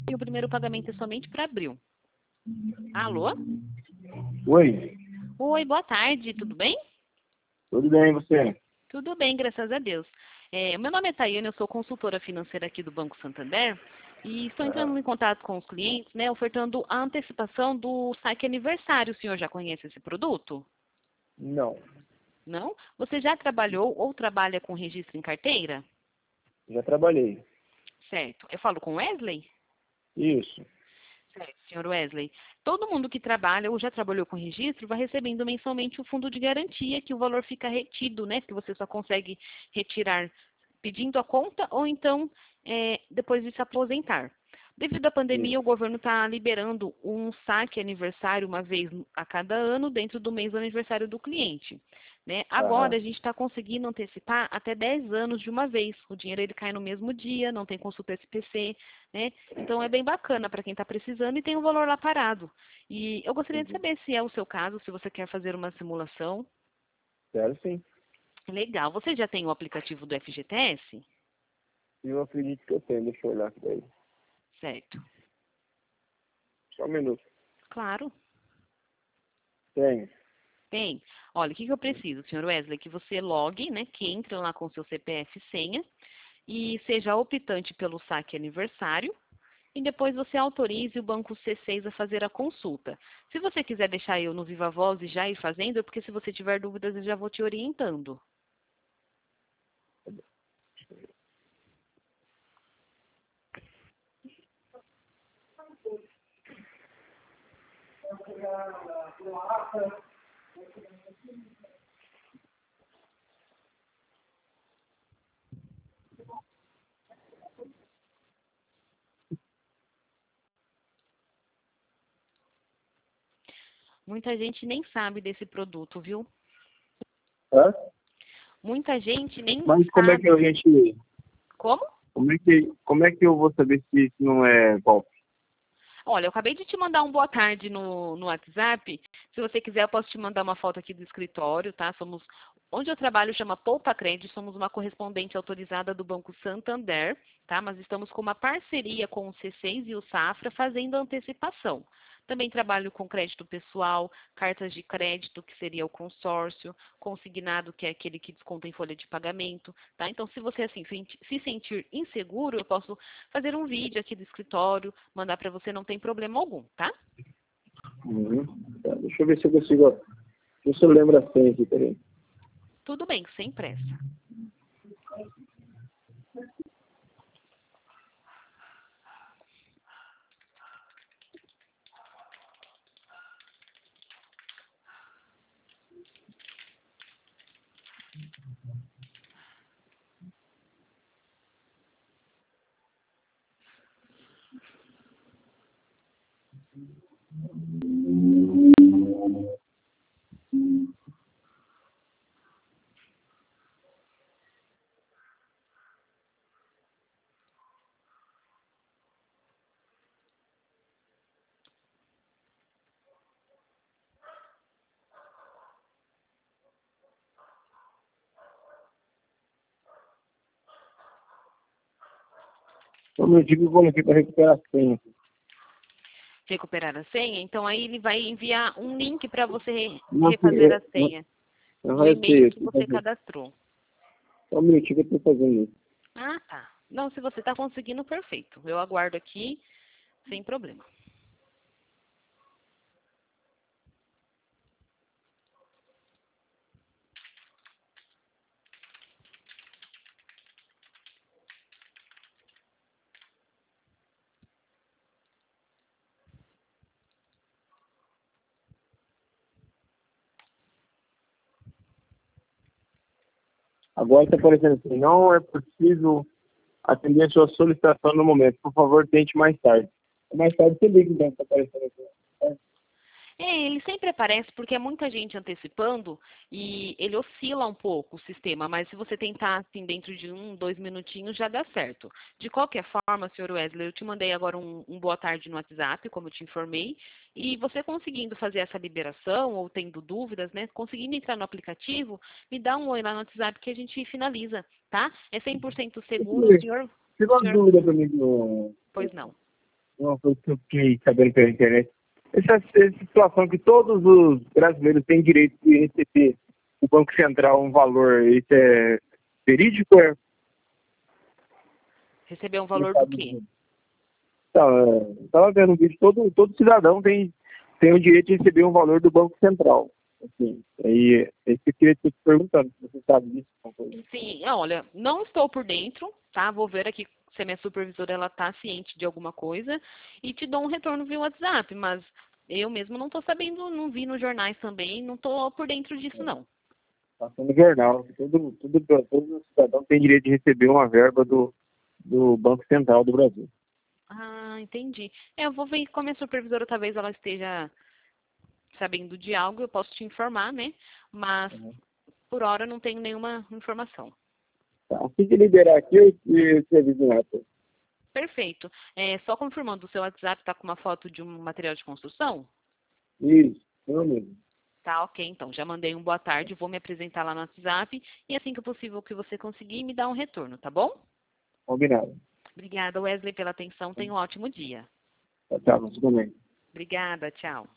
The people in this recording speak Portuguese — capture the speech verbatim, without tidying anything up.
e o primeiro pagamento é somente para abril. Alô? Oi, Oi, boa tarde, tudo bem? tudo bem, e você? Tudo bem, graças a Deus. É, meu nome é Tayane, eu sou consultora financeira aqui do Banco Santander e estou entrando Ah, em contato com os clientes, né, ofertando a antecipação do saque aniversário. O senhor já conhece esse produto? não, Não? Você já trabalhou ou trabalha com registro em carteira? já trabalhei. Certo. Eu falo com Wesley? Isso. Certo, senhor Wesley. Todo mundo que trabalha ou já trabalhou com registro vai recebendo mensalmente o fundo de garantia, que o valor fica retido, né? Que você só consegue retirar pedindo a conta ou então é, depois de se aposentar. Devido à pandemia, Isso. o governo está liberando um saque aniversário uma vez a cada ano dentro do mês do aniversário do cliente. Né? Agora Aham. a gente está conseguindo antecipar até dez anos de uma vez. O dinheiro ele cai no mesmo dia, não tem consulta S P C, né? Então é bem bacana para quem está precisando e tem o valor lá parado. E eu gostaria de Entendi. saber se é o seu caso, se você quer fazer uma simulação. Quero sim. Legal. Você já tem o aplicativo do F G T S? Eu acredito que eu tenho, deixa eu olhar aqui daí. Certo. Só um minuto. Claro. Tenho. Tem. Olha, o que, que eu preciso, senhor Wesley? Que você logue, né? Que entre lá com seu C P F e senha e seja optante pelo saque aniversário e depois você autorize o Banco C seis a fazer a consulta. Se você quiser deixar eu no Viva Voz e já ir fazendo, é porque se você tiver dúvidas eu já vou te orientando. Muita gente nem sabe desse produto, viu? Hã? Muita gente nem Mas como é que a sabe. gente. Como? Como é que, como é que eu vou saber se isso não é golpe? Olha, eu acabei de te mandar um boa tarde no, no WhatsApp. Se você quiser, eu posso te mandar uma foto aqui do escritório, tá? Somos, onde eu trabalho chama Poupa Crédito, somos uma correspondente autorizada do Banco Santander, tá? Mas estamos com uma parceria com o C seis e o Safra fazendo a antecipação. Também trabalho com crédito pessoal, cartas de crédito, que seria o consórcio, consignado, que é aquele que desconta em folha de pagamento, tá? Então, se você assim senti- se sentir inseguro, eu posso fazer um vídeo aqui do escritório, mandar para você, não tem problema algum, tá? Uhum. Tá, deixa eu ver se eu consigo. Deixa eu lembrar a senha aqui, peraí. Tudo bem, sem pressa. Só um minutinho que eu coloquei para recuperar a senha. Recuperar a senha, então aí ele vai enviar um link para você re- Não, refazer a eu, senha eu, do eu sei, e-mail eu que tô você fazendo. cadastrou. Só um minutinho que eu estou fazendo isso. Ah, tá. Não, se você está conseguindo, perfeito. Eu aguardo aqui, sem problema. Agora está aparecendo assim, não é possível atender a sua solicitação no momento. Por favor, tente mais tarde. Mais tarde você liga, então, está aparecendo aqui. É, ele sempre aparece porque é muita gente antecipando e ele oscila um pouco o sistema, mas se você tentar assim dentro de um, dois minutinhos já dá certo. De qualquer forma, senhor Wesley, eu te mandei agora um, um boa tarde no WhatsApp, como eu te informei, e você conseguindo fazer essa liberação ou tendo dúvidas, né, conseguindo entrar no aplicativo, me dá um oi lá no WhatsApp que a gente finaliza, tá? É cem por cento seguro, o senhor, Tirou uma senhor, dúvida para mim. Do... pois não. uma coisa que eu fiquei sabendo pela internet. Essa, essa situação que todos os brasileiros têm direito de receber o Banco Central um valor, isso é verídico? É? Receber um valor do quê? Então, estava vendo um vídeo, todo, todo cidadão tem, tem o direito de receber um valor do Banco Central. Assim, aí, é isso que eu queria te perguntando, se você sabe disso. Sim, olha, não estou por dentro, tá? Vou ver aqui se a minha supervisora ela está ciente de alguma coisa e te dou um retorno via WhatsApp, mas eu mesmo não estou sabendo, não vi nos jornais também, não estou por dentro disso não. Passando no jornal, todo, todo, todos os cidadãos têm direito de receber uma verba do, do Banco Central do Brasil. Ah, entendi. É, eu vou ver com a minha supervisora, talvez ela esteja sabendo de algo, eu posso te informar, né? Mas Uhum. por hora não tenho nenhuma informação. Tá, assim que liberar aqui, eu eu te aviso lá. Tá? Perfeito. É, só confirmando, o seu WhatsApp está com uma foto de um material de construção? Isso, eu mesmo. Tá, ok, então. Já mandei um boa tarde, vou me apresentar lá no WhatsApp e assim que possível que você conseguir, me dá um retorno, tá bom? Combinado. Obrigada, Wesley, pela atenção. Tenha um ótimo dia. Tchau, tchau, você também. Obrigada, tchau.